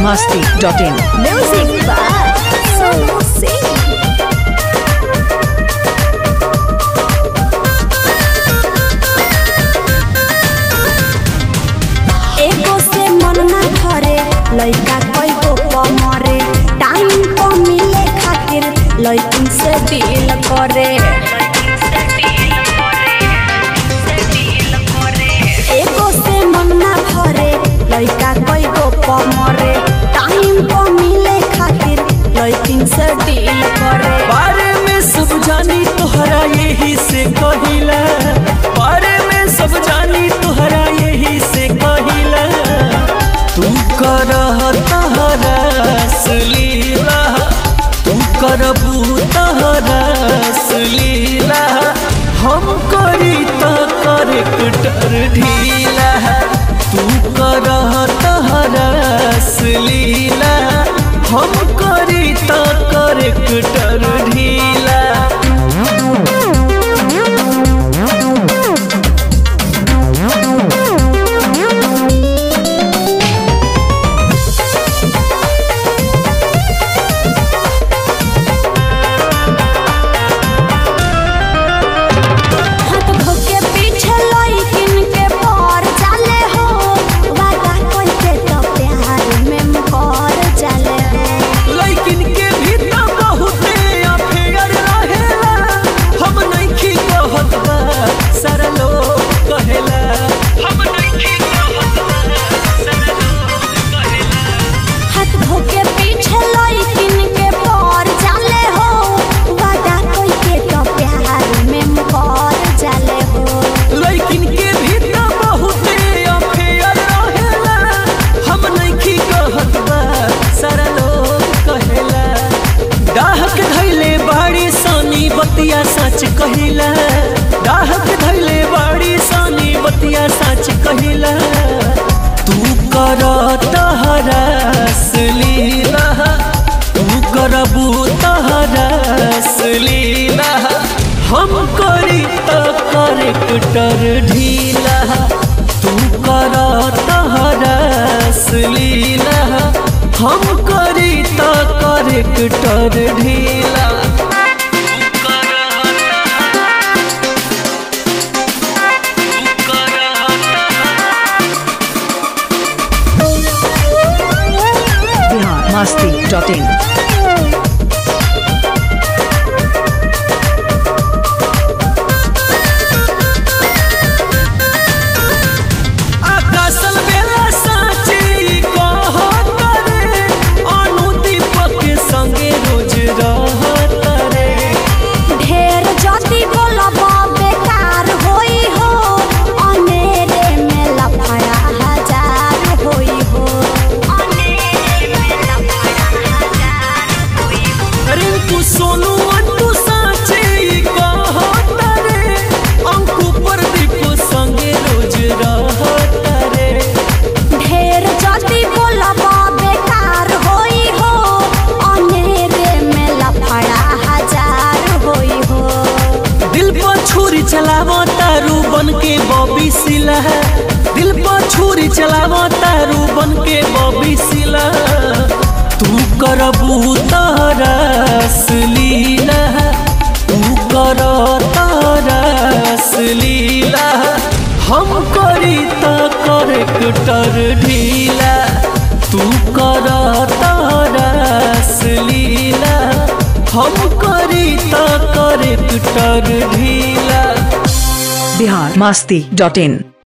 biharmasti.in. Music by Sonu Singh. एको से मन ना भरे लइका कोई को मरे टाइम को मिले खातिर लइकिन से डील करे। एको से मन ना भरे लइका कोई को मरे टाइम को मिले खातिर लइकिन से डील करे। बारे में सब जानी तोहरा यही से कहिला, बारे में सब जानी तोहरा यही से कहिला। तू करह तहरस लीला, तू करबू तहरस लीला। हम करी त करेक्टर ढीला, तू करह तहरस लीला। हम करी त करेक्टर ढीला। बतिया सच कहिला, डाहक धैले बाड़ी सानी बतिया सच कहिला। तू कर तहरस लीला, तू करबू तहरस लीला। हम करी त करेक्टर ढीला, तू कर तहरस लीला। हम करी त करेक्टर ढीला। biharmasti.in. सोनू अंटू साचे कहत रे, अंकु प्रदीप संगे रोज रहत रे। ढेर जाति बोलबा बेकार होई हो, अनेरे में लफड़ा हजार होई हो। दिल पर छुरी चलावो तारू बन के बॉबी सिला, दिल पर छुरी चलावो तारू बन के बॉबी सिला। तू करबू तहरस लीला, तू कर तहरस लीला। हम करी त करेक्टर ढीला, तू कर तहरस लीला। हम करी त करेक्टर ढीला। biharmasti.in.